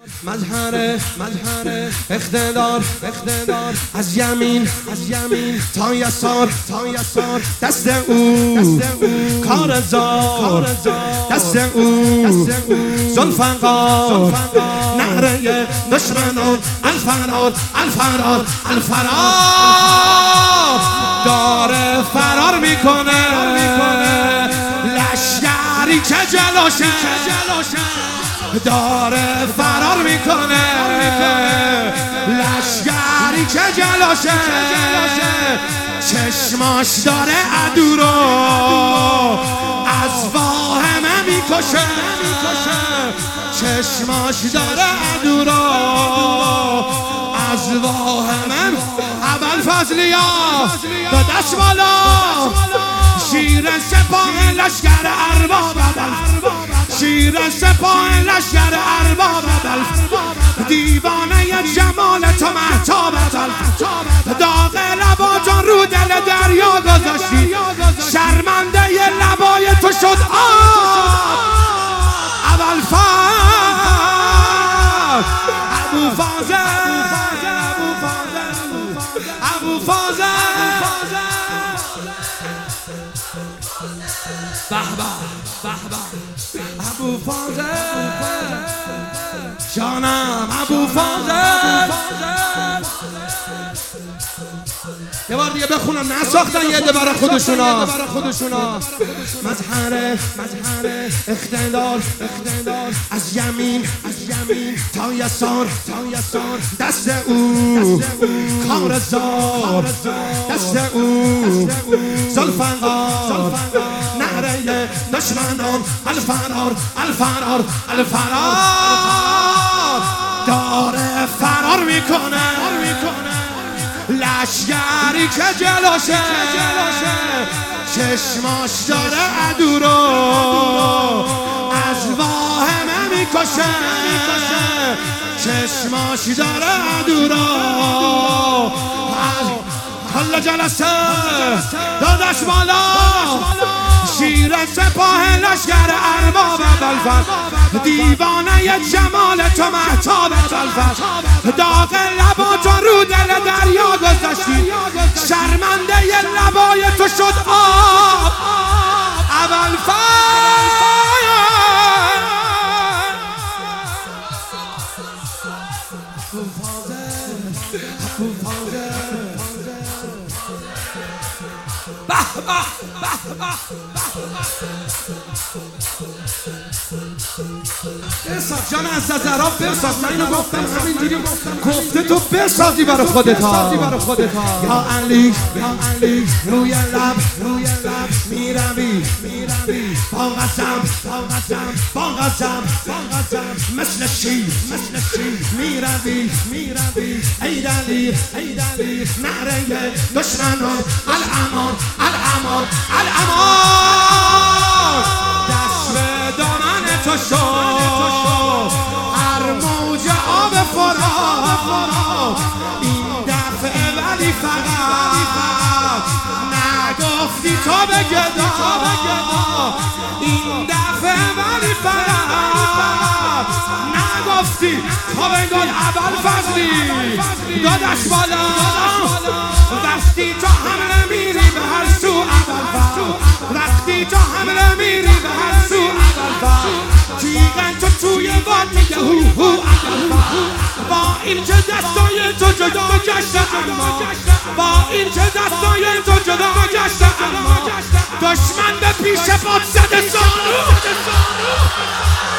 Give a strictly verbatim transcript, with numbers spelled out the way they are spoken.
مظهر مظهر اقتدار اقتدار از یمین از یمین تا یسار تا یسار دست او کار زار دست او ذوالفقار نعره دشمنان الفرار الفرار الفرار داره فرار میکنه لشکری که جلوشه داره فرار میکنه لشکری که جلوشه چشماش داره عدو رو از واهمه میکشه چشماش داره عدو رو از واهمه ابوالفضلیا به دست بالا شیر سپاه لشکر ارباب شیر سپاه لشکر ارباب دیوانه جمال تو مهتاب داغ لباتون رو دل دریا گذاشتی شرمنده لبای تو شد آب ابوالفضل ابوفاضل ابوفاضل به به به به ابوفاضل جانم ابوفاضل یه بار دیگه بخونم نساختن یه عده برای خودشونا مظهر مظهر اقتدار اقتدار از یمین از یمین تا یسار تا یسار دست او کار زار دست او ذوالفقار نعره دشمنان الفرار الفرار الفرار داره فرار میکنه لشکری که جلوشه چشماش داره عدو رو از واهمه میکشه چشماش داره عدو رو کل جلسه دادش بالا شیر سپاه لشکر ارباب ابوالفضل دیوانه جمال تو مهتاب ابوالفضل داغ لباتو رو دل دریا گذاشتی شرمنده لبای تو شد آب ابوالفضل بساز جان از زراب بساز من اینو گفتم همینجوری گفته تو بسازی برای خودت ها یا علی یا علی روی لب روی لب میروی میروی با قسم با قسم با قسم با قسم مثل شیر مثل شیر میروی میروی ای دلی ای دلی نعره دشمنان الامان الامان الامان دست به دامن تو شد هر موج آب فرات این دفعه ولی فقط نگفتی تو به گدا این دفعه ولی فقط نگفتی تو بگل ابوالفضلی دادش بالا وقتی تو حمله میری به هر سو ابوالفضل وقتی تو حمله میری به هر سو ابوالفضل تیغن تو توی واد میگه هو هو ابوالفضل با این که دستای تو جدا گشته اما با این که دستای تو جدا گشته اما دشمن به پیش باد زده سانو